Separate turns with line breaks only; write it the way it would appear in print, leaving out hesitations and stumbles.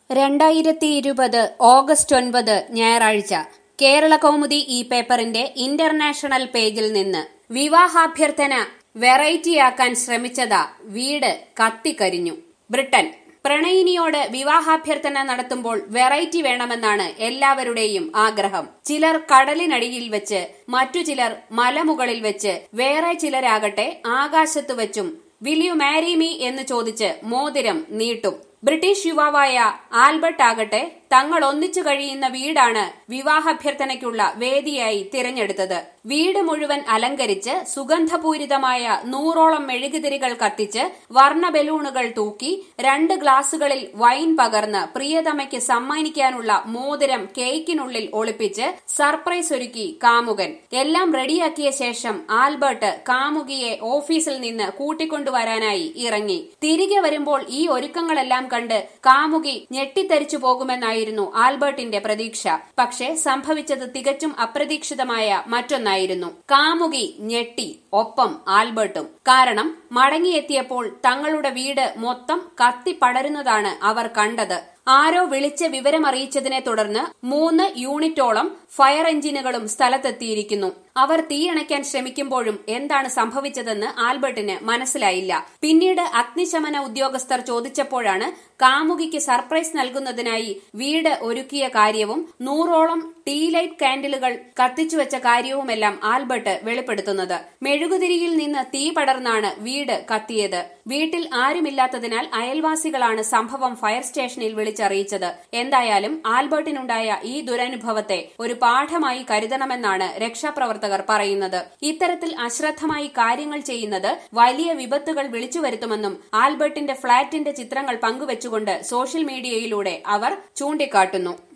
2020 August 9 ഞായറാഴ്ച കേരള കൗമുദി ഈ പേപ്പറിന്റെ ഇന്റർനാഷണൽ പേജിൽ നിന്ന് വിവാഹാഭ്യർത്ഥന വെറൈറ്റിയാക്കാൻ ശ്രമിച്ചതാ വീട് കത്തിക്കരിഞ്ഞു. ബ്രിട്ടൻ പ്രണയിനിയോട് വിവാഹാഭ്യർത്ഥന നടത്തുമ്പോൾ വെറൈറ്റി വേണമെന്നാണ് എല്ലാവരുടെയും ആഗ്രഹം. ചിലർ കടലിനടിയിൽ വെച്ച്, മറ്റു ചിലർ മലമുകളിൽ വെച്ച്, വേറെ ചിലരാകട്ടെ ആകാശത്തു വെച്ചും വിൽ യു മാരി മീ എന്ന് ചോദിച്ച് മോതിരം നീട്ടും. ബ്രിട്ടീഷ് യുവാവായ ആൽബർട്ട് ആകട്ടെ തങ്ങൾ ഒന്നിച്ചു കഴിയുന്ന വീടാണ് വിവാഹാഭ്യർത്ഥനയ്ക്കുള്ള വേദിയായി തിരഞ്ഞെടുത്തത്. വീട് മുഴുവൻ അലങ്കരിച്ച് സുഗന്ധപൂരിതമായ 100ഓളം മെഴുകുതിരികൾ കത്തിച്ച് വർണ്ണ ബലൂണുകൾ തൂക്കി 2 ഗ്ലാസുകളിൽ വൈൻ പകർന്ന് പ്രിയതമയ്ക്ക് സമ്മാനിക്കാനുള്ള മോതിരം കേക്കിനുള്ളിൽ ഒളിപ്പിച്ച് സർപ്രൈസ് ഒരുക്കി കാമുകൻ. എല്ലാം റെഡിയാക്കിയ ശേഷം ആൽബർട്ട് കാമുകിയെ ഓഫീസിൽ നിന്ന് കൂട്ടിക്കൊണ്ടുവരാനായി ഇറങ്ങി. തിരികെ വരുമ്പോൾ ഈ ഒരുക്കങ്ങളെല്ലാം കണ്ട് കാമുകി ഞെട്ടിത്തരിച്ചു പോകുമെന്നായിരുന്നു ആൽബർട്ടിന്റെ പ്രതീക്ഷ. പക്ഷേ സംഭവിച്ചത് തികച്ചും അപ്രതീക്ഷിതമായ മറ്റൊന്നായിരുന്നു. കാമുകി ഞെട്ടി, ഒപ്പം ആൽബർട്ടും. കാരണം മടങ്ങിയെത്തിയപ്പോൾ തങ്ങളുടെ വീട് മൊത്തം കത്തിപ്പടരുന്നതാണ് അവർ കണ്ടത്. ആരോ വിളിച്ച് വിവരമറിയിച്ചതിനെ തുടർന്ന് 3 യൂണിറ്റോളം ഫയർ എഞ്ചിനുകളും സ്ഥലത്തെത്തിയിരിക്കുന്നു. അവർ തീയണയ്ക്കാൻ ശ്രമിക്കുമ്പോഴും എന്താണ് സംഭവിച്ചതെന്ന് ആൽബർട്ടിന് മനസ്സിലായില്ല. പിന്നീട് അഗ്നിശമന ഉദ്യോഗസ്ഥർ ചോദിച്ചപ്പോഴാണ് കാമുകിക്ക് സർപ്രൈസ് നൽകുന്നതിനായി വീട് ഒരുക്കിയ കാര്യവും 100ഓളം ടീ ലൈറ്റ് കാൻഡിലുകൾ കത്തിച്ചുവെച്ച കാര്യവുമെല്ലാം ആൽബർട്ട് വെളിപ്പെടുത്തുന്നത്. മെഴുകുതിരിയിൽ നിന്ന് തീ പടർന്നാണ് വീട് കത്തിയത്. വീട്ടിൽ ആരുമില്ലാത്തതിനാൽ അയൽവാസികളാണ് സംഭവം ഫയർ സ്റ്റേഷനിൽ വിളിച്ചറിയിച്ചത്. എന്തായാലും ആൽബർട്ടിനുണ്ടായ ഈ ദുരനുഭവത്തെ ഒരു പാഠമായി കരുതണമെന്നാണ് രക്ഷാപ്രവർത്തകർ പറയുന്നത്. ഇത്തരത്തിൽ അശ്രദ്ധമായി കാര്യങ്ങൾ ചെയ്യുന്നത് വലിയ വിപത്തുകൾ വിളിച്ചുവരുത്തുമെന്നും ആൽബർട്ടിന്റെ ഫ്ളാറ്റിന്റെ ചിത്രങ്ങൾ പങ്കുവച്ചുകൊണ്ട് സോഷ്യൽ മീഡിയയിലൂടെ അവർ ചൂണ്ടിക്കാട്ടുന്നു.